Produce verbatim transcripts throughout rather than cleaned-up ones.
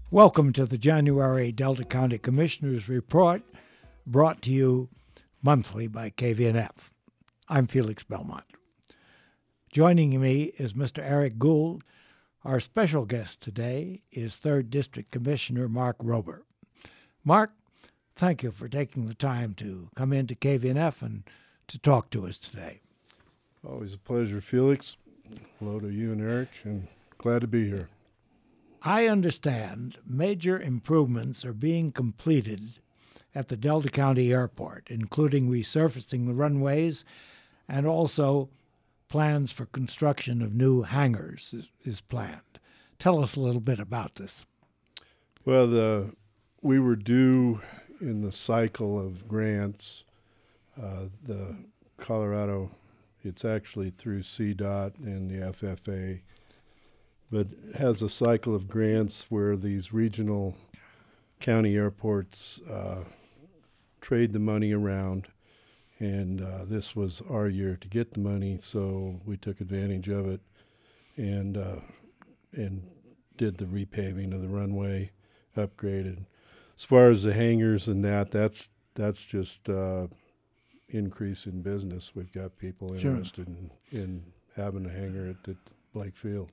Welcome to the January Delta County Commissioners Report, brought to you monthly by K V N F. I'm Felix Belmont. Joining me is Mister Eric Gould. Our special guest today is third District Commissioner Mark Rober. Mark, thank you for taking the time to come into K V N F and to talk to us today. Always a pleasure, Felix. Hello to you and Eric, and glad to be here. I understand major improvements are being completed at the Delta County Airport, including resurfacing the runways and also plans for construction of new hangars is, is planned. Tell us a little bit about this. Well, the we were due in the cycle of grants. Uh, the Colorado, it's actually through C DOT and the F F A, but has a cycle of grants where these regional county airports uh, trade the money around, and uh, this was our year to get the money, so we took advantage of it and uh, and did the repaving of the runway, upgraded. As far as the hangars and that, that's that's just uh, increase in business. We've got people Sure. interested in, in having a hangar at the Blake Field.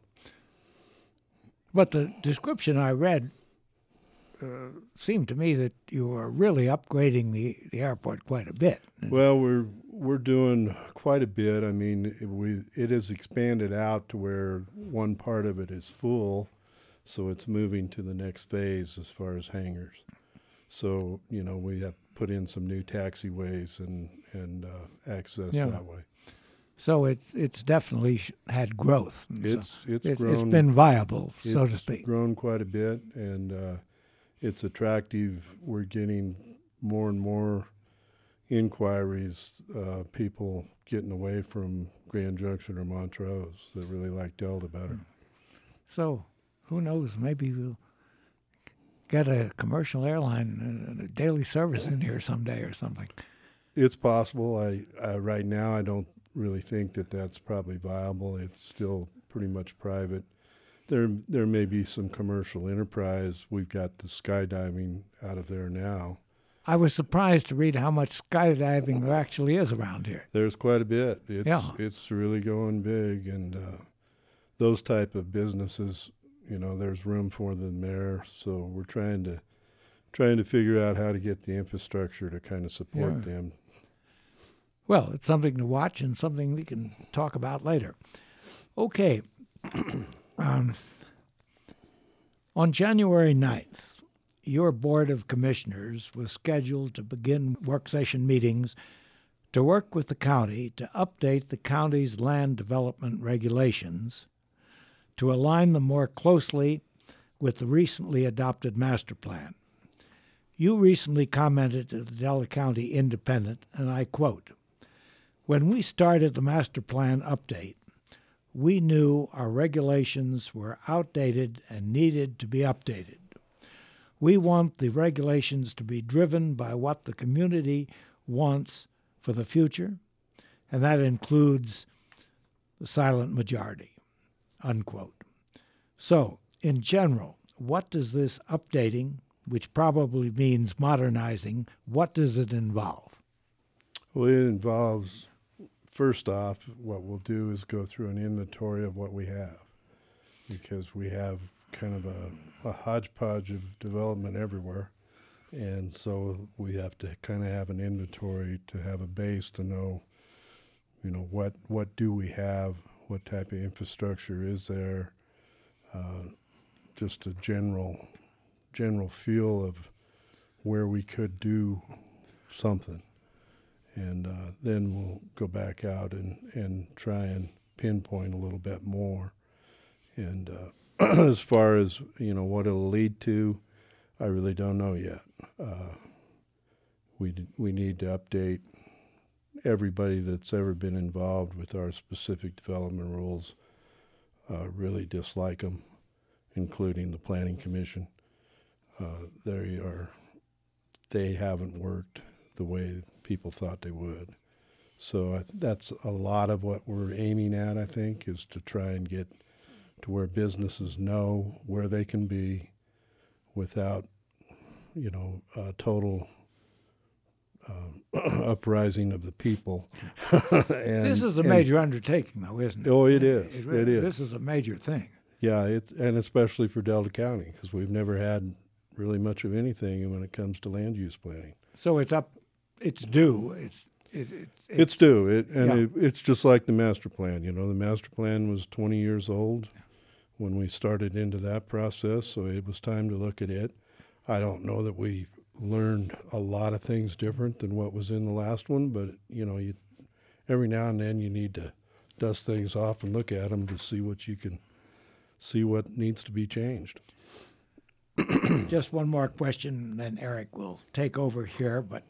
But the description I read uh, seemed to me that you were really upgrading the, the airport quite a bit. Well, we're we're doing quite a bit. I mean, it, we it has expanded out to where one part of it is full, so it's moving to the next phase as far as hangars. So you know, we have put in some new taxiways and and uh, access Yeah. that way. So it, it's definitely sh- had growth. And so It's it's it, grown. it's been viable, so to It's speak. grown quite a bit, and uh, it's attractive. We're getting more and more inquiries, uh, people getting away from Grand Junction or Montrose that really like Delta better. So who knows, maybe we'll get a commercial airline and a daily service in here someday or something. It's possible. I uh, right now I don't really think that that's probably viable. It's still pretty much private. There there may be some commercial enterprise. We've got the skydiving out of there now. I was surprised to read how much skydiving there actually is around here. There's quite a bit. It's Yeah. it's really going big, and uh, those type of businesses, you know, there's room for them there. So we're trying to trying to figure out how to get the infrastructure to kind of support Yeah. them. Well, it's something to watch and something we can talk about later. Okay. um, on January ninth, your Board of Commissioners was scheduled to begin work session meetings to work with the county to update the county's land development regulations to align them more closely with the recently adopted master plan. You recently commented to the Delta County Independent, and I quote, "When we started the master plan update, we knew our regulations were outdated and needed to be updated. We want the regulations to be driven by what the community wants for the future, and that includes the silent majority," unquote. So, in general, what does this updating, which probably means modernizing, what does it involve? Well, it involves, first off, what we'll do is go through an inventory of what we have, because we have kind of a, a hodgepodge of development everywhere. And so we have to kind of have an inventory to have a base to know, you know, what, what do we have, what type of infrastructure is there, uh, just a general, general feel of where we could do something. And uh, then we'll go back out and, and try and pinpoint a little bit more. And uh, as far as, you know, what it'll lead to, I really don't know yet. Uh, we d- we need to update everybody that's ever been involved with our specific development rules. Uh, really dislike them, including the Planning Commission. Uh, they are, they haven't worked the way people thought they would. So I, that's a lot of what we're aiming at, I think, is to try and get to where businesses know where they can be, without, you know, a total uh, uprising of the people. and, This is a and- major undertaking, though, isn't it? Oh, it is. It, It is. This is a major thing. Yeah, it, and especially for Delta County, because we've never had really much of anything when it comes to land use planning. So it's up, it's due. It's it, it, It's due, it, and Yeah. it, it's just like the master plan. You know, the master plan was twenty years old when we started into that process, so it was time to look at it. I don't know that we learned a lot of things different than what was in the last one, but you know, you every now and then you need to dust things off and look at them to see what you can see what needs to be changed. Just one more question, then Eric will take over here. But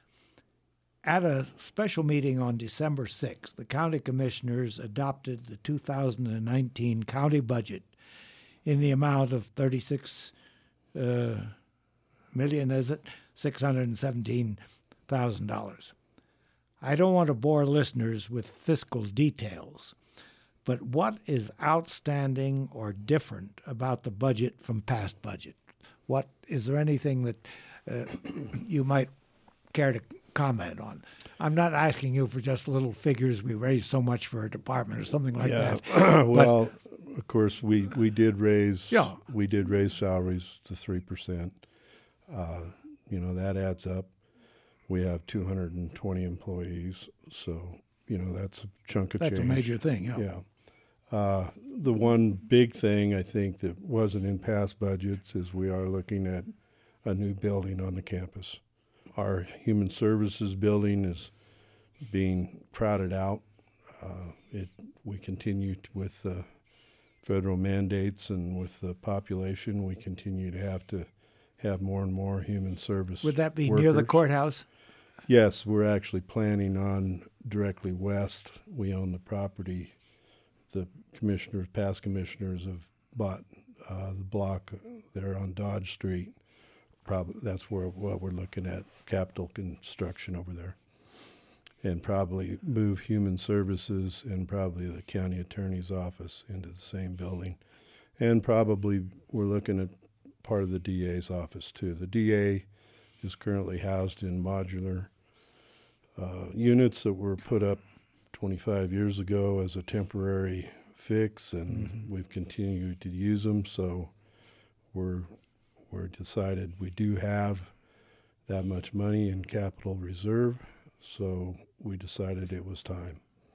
at a special meeting on December sixth, the county commissioners adopted the two thousand nineteen county budget in the amount of thirty-six uh, million, is it? six hundred seventeen thousand dollars. I don't want to bore listeners with fiscal details, but what is outstanding or different about the budget from past budget? What is there anything that uh, you might care to comment on? I'm not asking you for just little figures. We raised so much for a department or something like yeah. that. well, of course, we, we did raise Yeah. we did raise salaries to three percent. Uh, you know, that adds up. We have two hundred twenty employees, so you know that's a chunk of That's change. a major thing. Yeah. Yeah. Uh, the one big thing I think that wasn't in past budgets is we are looking at a new building on the campus. Our human services building is being crowded out. Uh, it we continue to, with the federal mandates and with the population, we continue to have to have more and more human service. Would that be near the workers. courthouse? Yes, we're actually planning on directly west. We own the property. The commissioners, past commissioners, have bought uh, the block there on Dodge Street. Probably that's where what we're looking at, capital construction over there, and probably move human services and probably the county attorney's office into the same building, and probably we're looking at part of the D A's office too. The D A is currently housed in modular uh, units that were put up twenty-five years ago as a temporary fix, and mm-hmm. we've continued to use them. So we're we're decided we do have that much money in capital reserve, so we decided it was time.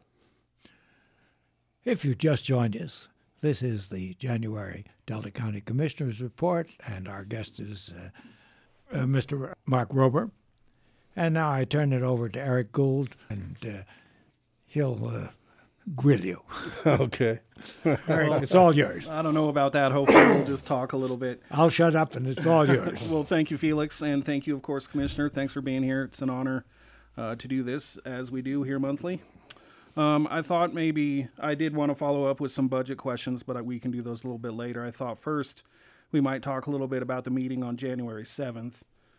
If you just joined us, this is the January Delta County Commissioners Report, and our guest is uh, uh, Mister Mark Rober. And now I turn it over to Eric Gould, and uh, he'll uh, grill you. Okay. Eric, it's all yours. I don't know about that. Hopefully we'll just talk a little bit. I'll shut up, and it's all yours. Well, thank you, Felix, and thank you, of course, Commissioner. Thanks for being here. It's an honor uh, to do this, as we do here monthly. Um, I thought maybe I did want to follow up with some budget questions, but we can do those a little bit later. I thought first we might talk a little bit about the meeting on January seventh.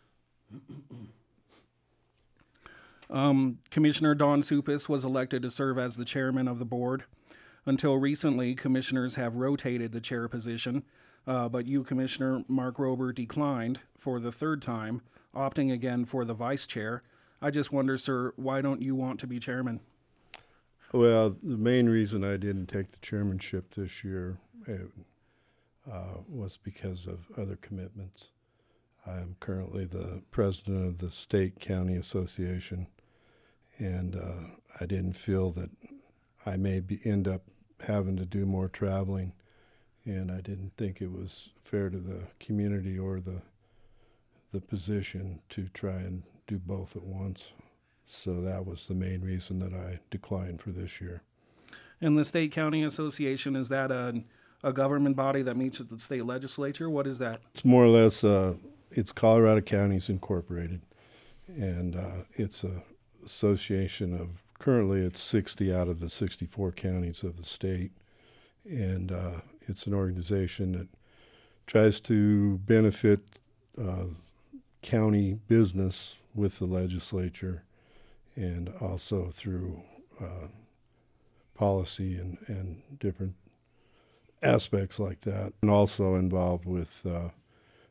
Um, Commissioner Don Supis was elected to serve as the chairman of the board. Until recently, commissioners have rotated the chair position, uh, but you, Commissioner Mark Rober, declined for the third time, opting again for the vice chair. I just wonder, sir, why don't you want to be chairman? Well, the main reason I didn't take the chairmanship this year uh, was because of other commitments. I'm currently the president of the State County Association, and uh, I didn't feel that I may be, end up having to do more traveling, and I didn't think it was fair to the community or the the position to try and do both at once. So that was the main reason that I declined for this year. And the State County Association, is that a, a government body that meets at the state legislature? What is that? It's more or less, uh, it's Colorado Counties Incorporated, and uh, it's a association of, currently it's sixty out of the sixty-four counties of the state, and uh, it's an organization that tries to benefit uh, county business with the legislature, and also through uh, policy and, and different aspects like that, and also involved with uh,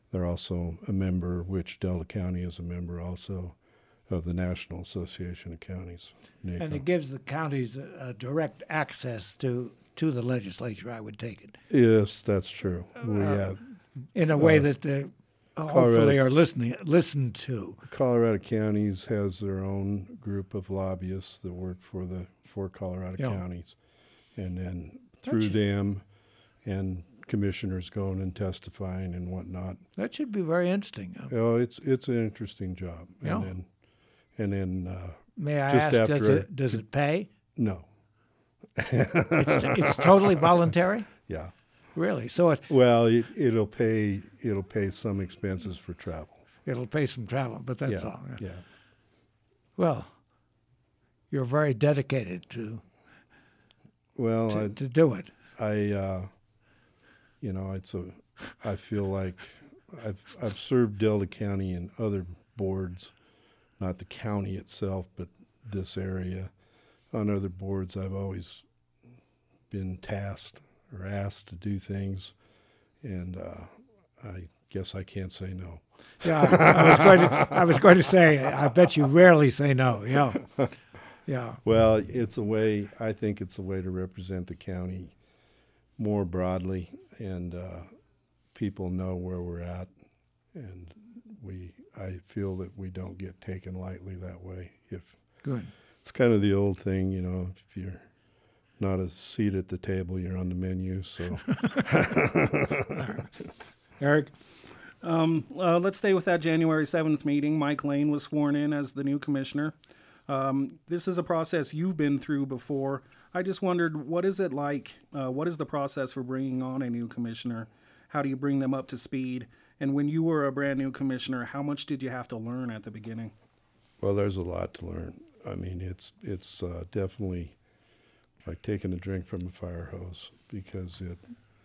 they're also a member, which Delta County is a member also of the National Association of Counties. And NACO. it gives the counties a, a direct access to, to the legislature, I would take it, Yes, that's true. We Uh, have in a way Uh, that they uh, Colorado- hopefully are listening, listened to. Colorado counties has their own group of lobbyists that work for the four Colorado Yeah. counties, and then through should- them, and commissioners going and testifying and whatnot. That should be very interesting. Uh, Oh, it's it's an interesting job. Yeah. And then, and then uh, May I Just ask, does after- it, does it pay? no, It's, it's totally voluntary? yeah. Really? So it, Well, it, it'll pay it'll pay some expenses for travel. it'll pay some travel, but that's yeah, all. Yeah. yeah. Well, you're very dedicated to, Well, to, I, to do it. I, uh, you know, it's a, I feel like I've I've served Delta County in other boards, not the county itself, but this area. On other boards, I've always been tasked or asked to do things, and uh, I guess I can't say no. Yeah, I was going to. I was going to say. I bet you rarely say no. Yeah, yeah, Well, it's a way. I think it's a way to represent the county more broadly, and uh, people know where we're at, and we. I feel that we don't get taken lightly that way. If good. it's kind of the old thing, you know, if you're not a seat at the table, you're on the menu. So Eric, Um, uh, let's stay with that January seventh meeting. Mike Lane was sworn in as the new commissioner. Um, this is a process you've been through before. I just wondered, what is it like? Uh, what is the process for bringing on a new commissioner? How do you bring them up to speed? And when you were a brand new commissioner, how much did you have to learn at the beginning? well, there's a lot to learn. I mean, it's it's uh, definitely like taking a drink from a fire hose, because it.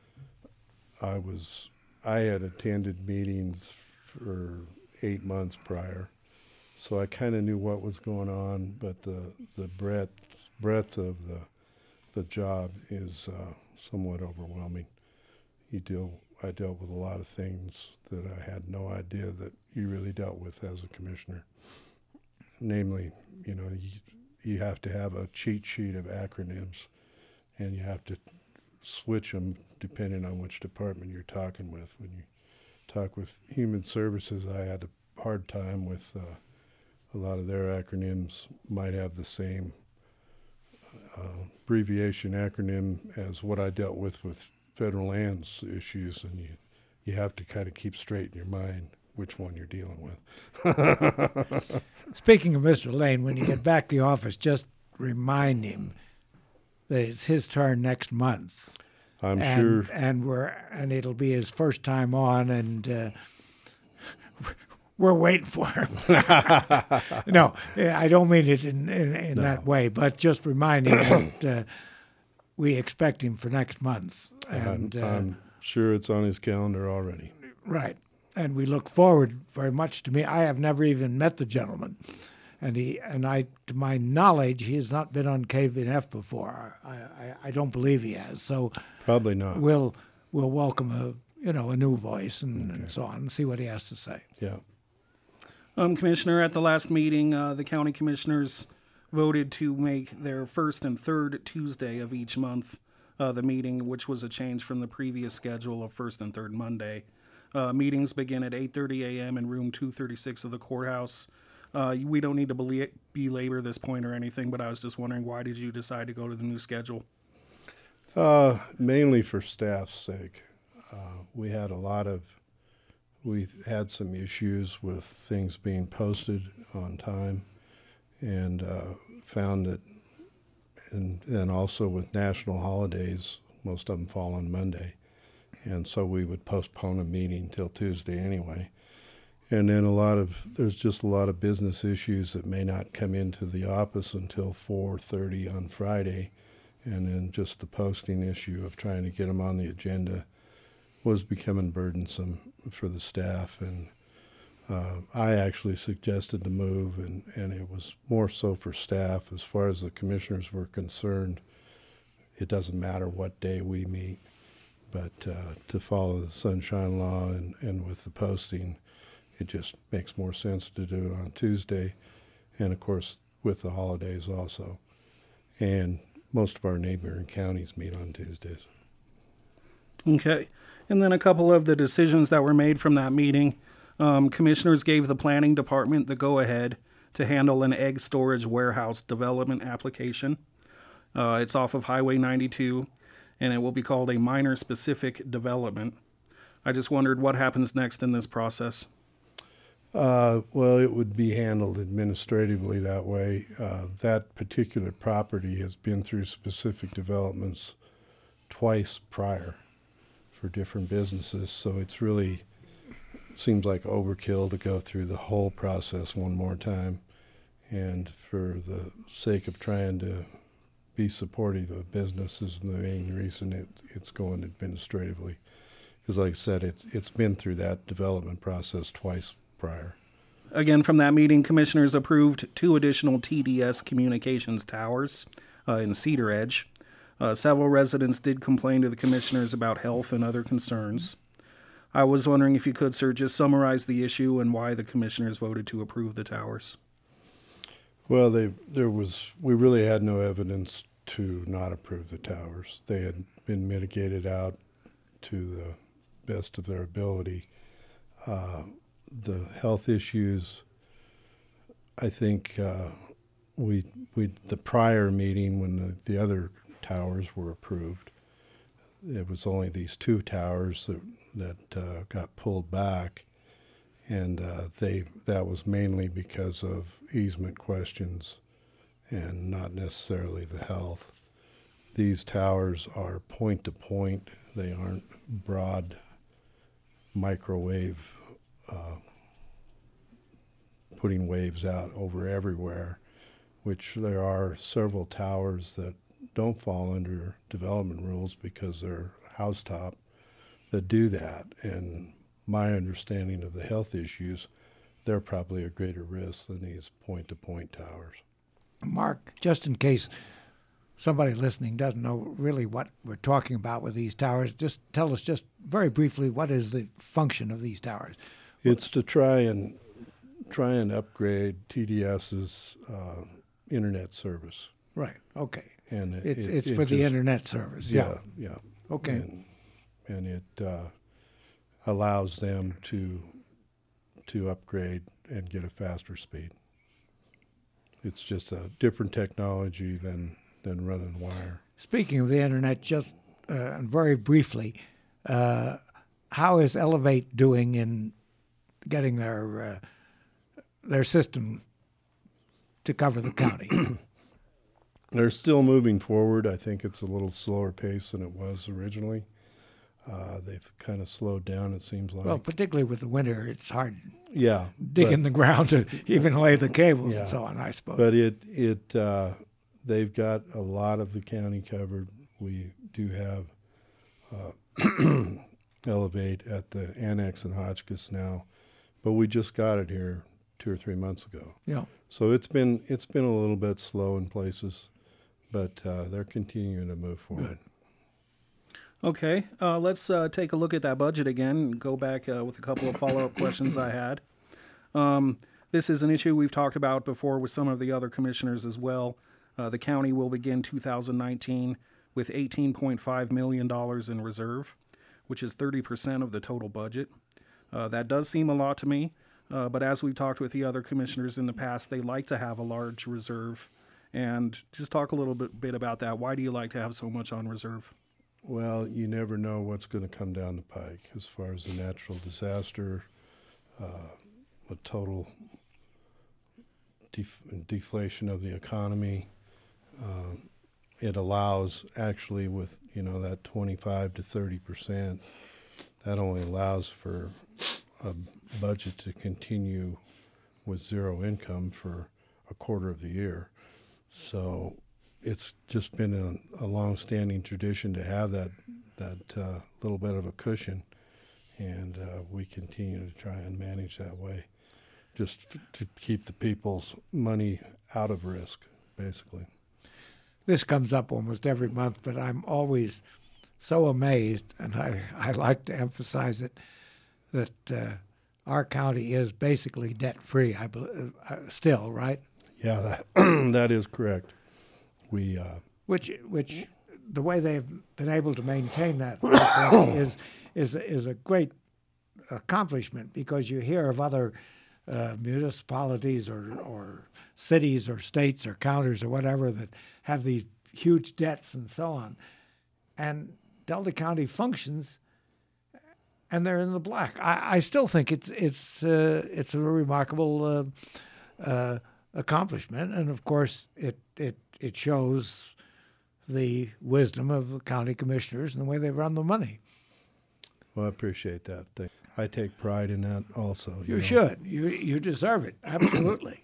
I was I had attended meetings for eight months prior, so I kind of knew what was going on. But the the breadth breadth of the the job is uh, somewhat overwhelming. You deal I dealt with a lot of things that I had no idea that you really dealt with as a commissioner. Namely, you know, you, you have to have a cheat sheet of acronyms, and you have to switch them depending on which department you're talking with. When you talk with Human Services, I had a hard time with uh, a lot of their acronyms might have the same uh, abbreviation acronym as what I dealt with with federal lands issues, and you you have to kind of keep straight in your mind which one you're dealing with. speaking of Mister Lane, when you get back to the office, just remind him that it's his turn next month. I'm and, sure. and we're and it'll be his first time on, and uh, we're waiting for him. No, I don't mean it in in, in No. that way, but just remind him that uh, we expect him for next month, and I'm, uh, I'm sure it's on his calendar already. right, and we look forward very much to me. I have never even met the gentleman, and he and I, to my knowledge, he has not been on K V N F before. I, I, I don't believe he has. So Probably not. we'll we'll welcome a you know a new voice and, and so on, and see what he has to say. Yeah. Um, Commissioner, at the last meeting, uh, the county commissioners voted to make their first and third Tuesday of each month uh, the meeting, which was a change from the previous schedule of first and third Monday. Uh, meetings begin at eight thirty a.m. in room two thirty-six of the courthouse. Uh, we don't need to bela- belabor this point or anything, but I was just wondering, why did you decide to go to the new schedule? Uh, mainly for staff's sake. Uh, we had a lot of, we had some issues with things being posted on time, and uh, found that, and, and also with national holidays, most of them fall on Monday. And so we would postpone a meeting till Tuesday anyway. And then a lot of, there's just a lot of business issues that may not come into the office until four thirty on Friday. And then just the posting issue of trying to get them on the agenda was becoming burdensome for the staff. And uh, I actually suggested the move, and, and it was more so for staff. As far as the commissioners were concerned, it doesn't matter what day we meet. But uh, to follow the sunshine law and, and with the posting, it just makes more sense to do it on Tuesday, and of course with the holidays also. And most of our neighboring counties meet on Tuesdays. Okay. And then a couple of the decisions that were made from that meeting. Um, commissioners gave the planning department the go-ahead to handle an egg storage warehouse development application. Uh, it's off of Highway ninety-two, and it will be called a minor specific development. I just wondered what happens next in this process. Uh, well, it would be handled administratively that way. Uh, that particular property has been through specific developments twice prior for different businesses, so it's really seems like overkill to go through the whole process one more time. And for the sake of trying to be supportive of businesses, the main reason it, it's going administratively. Because like I said, it's, it's been through that development process twice prior. Again, from that meeting, commissioners approved two additional T D S communications towers uh, in Cedar Edge. Uh, several residents did complain to the commissioners about health and other concerns. I was wondering if you could, sir, just summarize the issue and why the commissioners voted to approve the towers. Well, they, there was, we really had no evidence to not approve the towers. They had been mitigated out to the best of their ability. Uh, the health issues, I think uh, we, we, the prior meeting when the, the other towers were approved, it was only these two towers that, that uh, got pulled back, and uh, they that was mainly because of easement questions and not necessarily the health. These towers are point to point. They aren't broad microwave uh, putting waves out over everywhere, which there are several towers that don't fall under development rules because they're housetop that do that. And my understanding of the health issues, they're probably a greater risk than these point-to-point towers. Mark, just in case somebody listening doesn't know really what we're talking about with these towers, just tell us just very briefly what is the function of these towers. It's to try and try and upgrade T D S's uh, internet service. Right. Okay. And it, It's it, it's it for the just- internet service. Yeah. Yeah, yeah. Okay. And, and it uh, allows them to to upgrade and get a faster speed. It's just a different technology than, than running wire. Speaking of the internet, just uh, very briefly, uh, how is Elevate doing in getting their uh, their system to cover the county? They're still moving forward. I think it's a little slower pace than it was originally. Uh, they've kind of slowed down, it seems like. Well, particularly with the winter, it's hard yeah, digging but, the ground to even lay the cables Yeah. and so on, I suppose. but it it uh, they've got a lot of the county covered. We do have uh, Elevate at the Annex in Hotchkiss now, but we just got it here two or three months ago. yeah. So it's been it's been a little bit slow in places, but uh, they're continuing to move forward. Good. Okay, uh, let's uh, take a look at that budget again and go back uh, with a couple of follow-up questions I had. Um, this is an issue we've talked about before with some of the other commissioners as well. Uh, the county will begin two thousand nineteen with eighteen point five million dollars in reserve, which is thirty percent of the total budget. Uh, that does seem a lot to me, uh, but as we've talked with the other commissioners in the past, they like to have a large reserve. And just talk a little bit, bit about that. Why do you like to have so much on reserve? Well, you never know what's going to come down the pike as far as a natural disaster, uh, a total def- deflation of the economy. Um, it allows actually with, you know, that twenty-five to thirty percent, that only allows for a budget to continue with zero income for a quarter of the year. So it's just been a, a long-standing tradition to have that that uh, little bit of a cushion, and uh, we continue to try and manage that way, just f- to keep the people's money out of risk, basically. This comes up almost every month, but I'm always so amazed, and I, I like to emphasize it, that uh, our county is basically debt-free, I believe, uh, still, right? Yeah, that, that is correct. We uh, Which, which, the way they've been able to maintain that I think, is is is a great accomplishment, because you hear of other uh, municipalities or or cities or states or counties or whatever that have these huge debts and so on, and Delta County functions, and they're in the black. I, I still think it's it's uh, it's a remarkable uh, uh, accomplishment, and of course it it it shows the wisdom of the county commissioners and the way they run the money. well, I appreciate that thing. I take pride in that also. You, know. should. You you deserve it. Absolutely.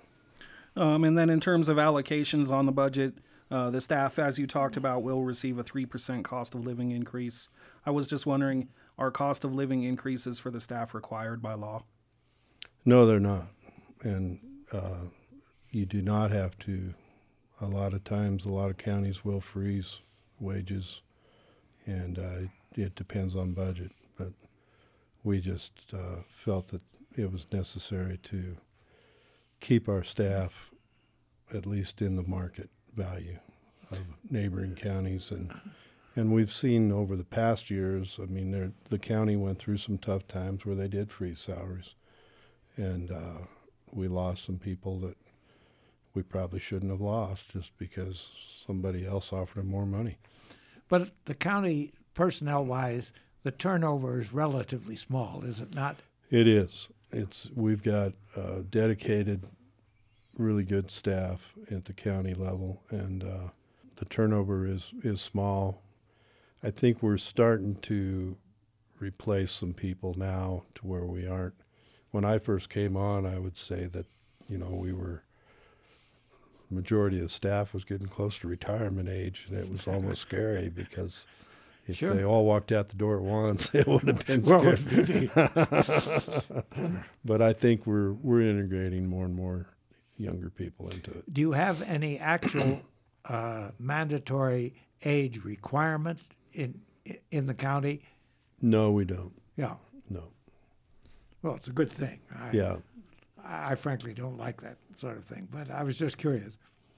Um, and then in terms of allocations on the budget, uh, the staff, as you talked about, will receive a three percent cost of living increase. I was just wondering, are cost of living increases for the staff required by law? No, they're not. And uh, you do not have to. A lot of times, a lot of counties will freeze wages, and uh, it, it depends on budget. But we just uh, felt that it was necessary to keep our staff at least in the market value of neighboring counties. And and we've seen over the past years, I mean, there- the county went through some tough times where they did freeze salaries. And uh, we lost some people that we probably shouldn't have lost just because somebody else offered them more money. But the county, personnel-wise, the turnover is relatively small, is it not? It is. It's we've got uh, dedicated, really good staff at the county level, and uh, the turnover is is small. I think we're starting to replace some people now to where we aren't. When I first came on, I would say that you know we were. Majority of the staff was getting close to retirement age, and it was almost scary because if Sure. they all walked out the door at once, it would have been Well, scary. But I think we're we're integrating more and more younger people into it. Do you have any actual uh, mandatory age requirement in in the county? No, we don't. Yeah. No. Well, it's a good thing. I, Yeah. I, I frankly don't like that sort of thing, but I was just curious.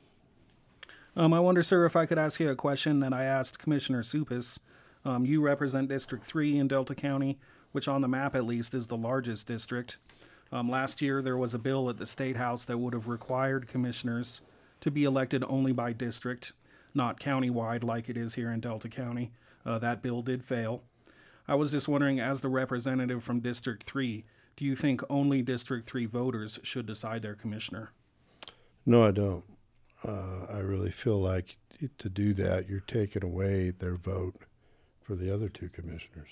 Um, I wonder, sir, if I could ask you a question that I asked Commissioner Supis. Um, you represent District three in Delta County, which on the map at least is the largest district. Um, last year, there was a bill at the State House that would have required commissioners to be elected only by district, not countywide like it is here in Delta County. Uh, that bill did fail. I was just wondering, as the representative from District three, do you think only District three voters should decide their commissioner? No, I don't. Uh, I really feel like to do that, you're taking away their vote for the other two commissioners.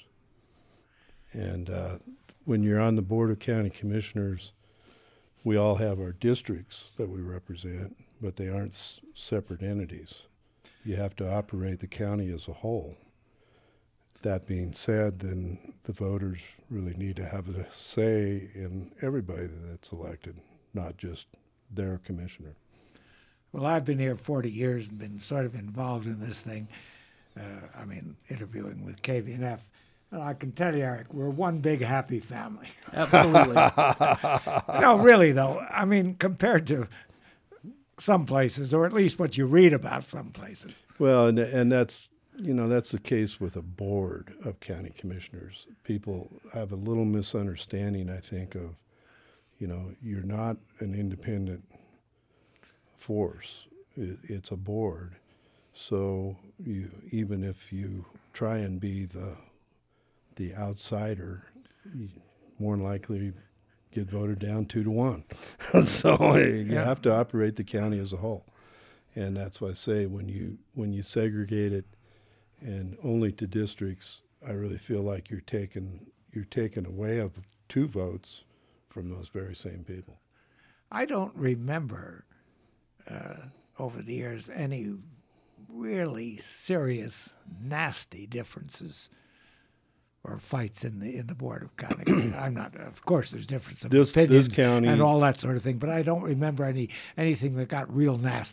And uh, when you're on the Board of County Commissioners, we all have our districts that we represent, but they aren't s- separate entities. You have to operate the county as a whole. That being said, then the voters really need to have a say in everybody that's elected, not just their commissioner. Well, I've been here forty years and been sort of involved in this thing. Uh, I mean, interviewing with K V N F. And I can tell you, Eric, we're one big happy family. Absolutely. No, really, though. I mean, compared to some places, or at least what you read about some places. Well, and and that's you know that's the case with a board of county commissioners. People have a little misunderstanding, I think, of you know you're not an independent force. It, it's a board, so you even if you try and be the the outsider, you more than likely get voted down two to one. So you Yeah. have to operate the county as a whole. And that's why I say when you when you segregate it and only to districts, I really feel like you're taking you're taking away of two votes from those very same people. I don't remember uh, over the years any really serious, nasty differences or fights in the in the Board of County. I'm not. Of course, there's difference of This- this opinion county- and all that sort of thing, but I don't remember any anything that got real nasty.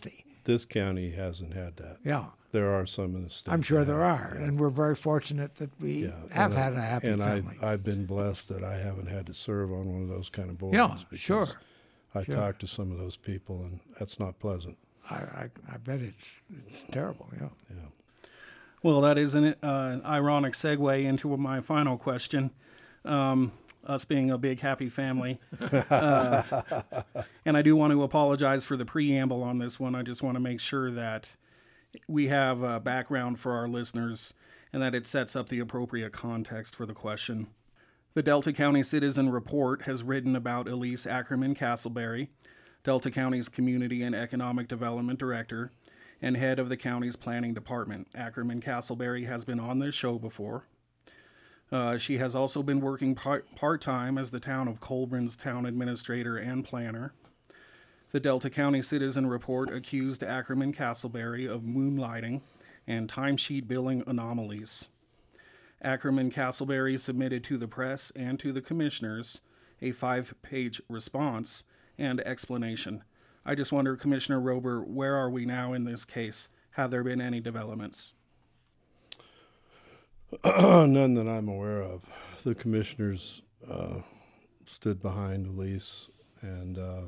this county hasn't had that. Yeah. There are some in the state. I'm sure that there have, are, yeah. and we're very fortunate that we Yeah, have and I- had a happy and family. I, I've been blessed that I haven't had to serve on one of those kind of boards. Yeah, because sure. I Sure. talked to some of those people, and that's not pleasant. I, I, I bet it's, it's terrible. Yeah. Yeah. Well, that is an uh, ironic segue into my final question. Um, us being a big happy family. Uh, and I do want to apologize for the preamble on this one. I just want to make sure that we have a background for our listeners and that it sets up the appropriate context for the question. The Delta County Citizen Report has written about Elise Ackerman Castleberry, Delta County's Community and Economic Development Director and head of the county's planning department. Ackerman Castleberry has been on this show before. Uh, she has also been working part- part-time as the town of Colburn's town administrator and planner. The Delta County Citizen Report accused Ackerman Castleberry of moonlighting and timesheet billing anomalies. Ackerman Castleberry submitted to the press and to the commissioners a five-page response and explanation. I just wonder, Commissioner Rober, where are we now in this case? Have there been any developments? None that I'm aware of. The commissioners uh, stood behind Elise and uh,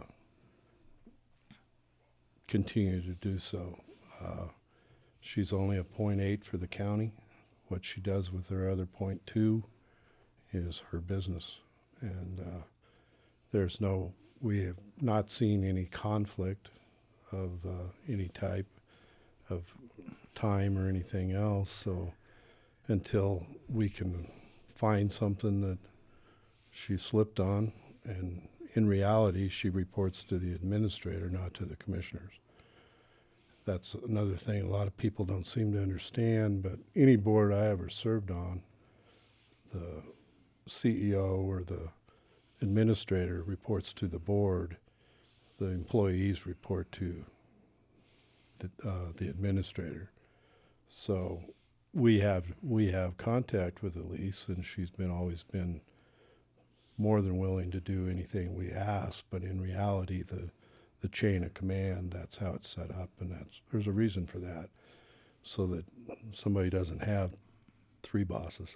continue to do so. Uh, she's only a point eight for the county. What she does with her other point two is her business. And uh, there's no, we have not seen any conflict of uh, any type of time or anything else. So until we can find something that she slipped on, and in reality, she reports to the administrator, not to the commissioners. That's another thing a lot of people don't seem to understand, but any board I ever served on, the C E O or the administrator reports to the board, the employees report to the, uh, the administrator. So we have we have contact with Elise, and she's been always been more than willing to do anything we ask. But in reality, the the chain of command, that's how it's set up, and that's there's a reason for that, so that somebody doesn't have three bosses.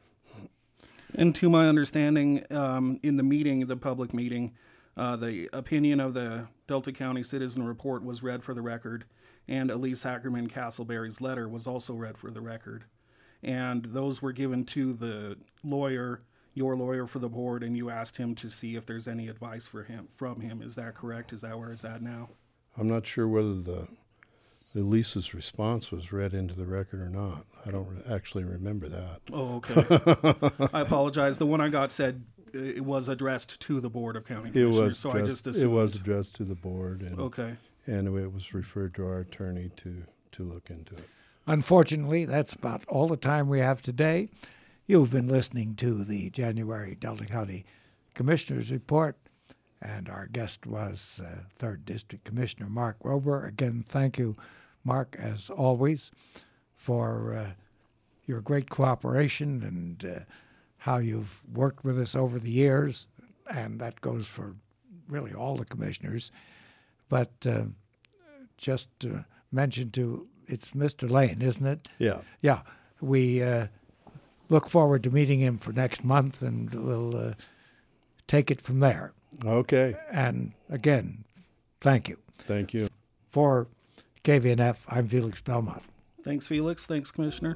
And to my understanding, um, in the meeting, the public meeting, uh, the opinion of the Delta County Citizen Report was read for the record, and Elise Ackerman Castleberry's letter was also read for the record. And those were given to the lawyer, your lawyer for the board, and you asked him to see if there's any advice for him from him. Is that correct? Is that where it's at now? I'm not sure whether the Elise's response was read into the record or not. I don't re- actually remember that. Oh, okay. I apologize. The one I got said it was addressed to the Board of County It Commissioners, was so addressed, I just it assumed. was addressed to the board, and Okay. and it was referred to our attorney to to look into it. Unfortunately, that's about all the time we have today. You've been listening to the January Delta County Commissioners Report, and our guest was uh, third District Commissioner Mark Rober. Again, thank you, Mark, as always, for uh, your great cooperation and uh, how you've worked with us over the years, and that goes for really all the commissioners. But uh, just to mention to, it's Mister Lane, isn't it? Yeah. Yeah, we uh, look forward to meeting him for next month, and we'll uh, take it from there. Okay. And again, thank you. Thank you. For K V N F, I'm Felix Belmont. Thanks, Felix. Thanks, Commissioner.